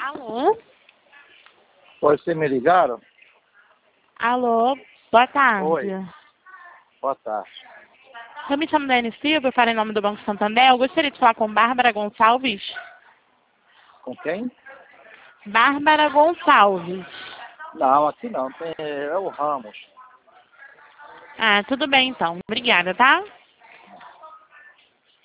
Alô? Oi, vocês me ligaram? Alô, boa tarde. Oi. Boa tarde. Eu me chamo Dani Silva, eu falo em nome do Banco Santander. Eu gostaria de falar com Bárbara Gonçalves. Com quem? Bárbara Gonçalves. Não, aqui não. É o Ramos. Ah, tudo bem então. Obrigada, tá?